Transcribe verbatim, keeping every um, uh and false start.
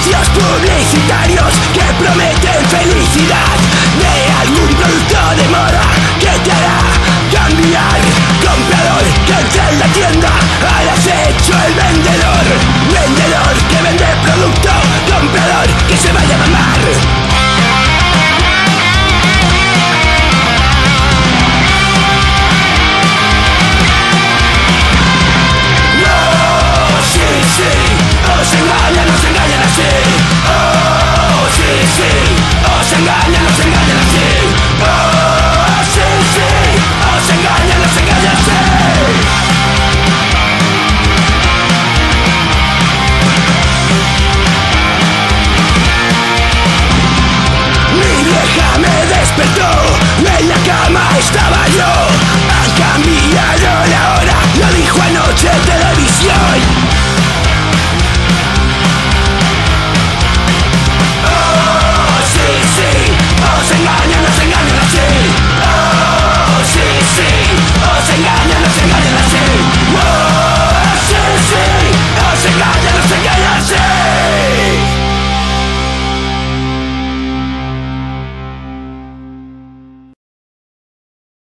anuncios publicitarios que prometen felicidad de algún producto de moda que te hará cambiar. Comprador que entra en la tienda, al acecho el vendedor. Vendedor que vende producto, comprador que se vaya a mamar. Os engañan, os engañan así. Oh, sí, sí. Os engañan, os engañan así. Oh, sí, sí. Os engañan, os engañan así. Mi vieja me despertó, en la cama estaba yo. Han cambiado la hora, lo dijo anoche en televisión.